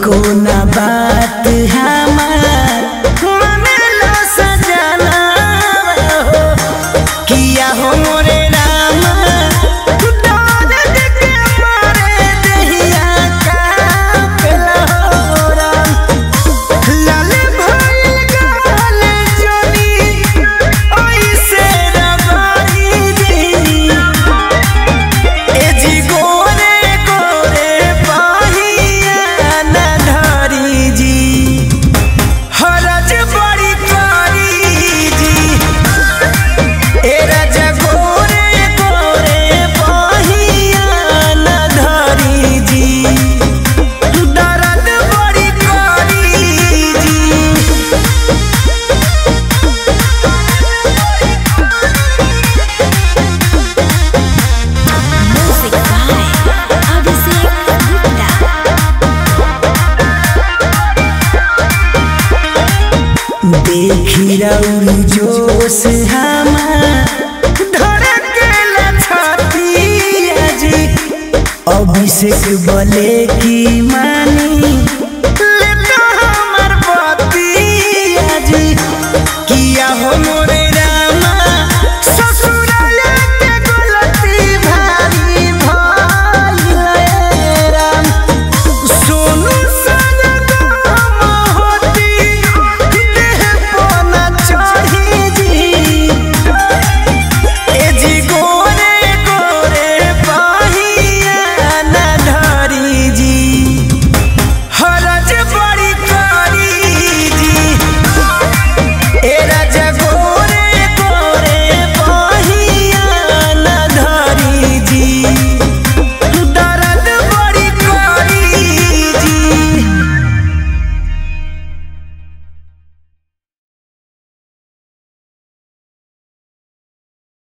तनिको ना बात हमार मानेला सजना हो किया हो मोरे राम दर्द के मारे दहिया कांपला हो राम लाल भइल गाल जोनी ओइसे रगड़ी दी ए जी गोरे गोरे पाहिया ना धरी जी हरज बड़ी करी जी ए राजा गोरे गोरे पाहिया ना धरी जी दर्द बड़ी करी जी। Music by Abhishek Gupta. देखी रउरी जोश हमार धड़केला छाती जी अभिषेक बोले की मानी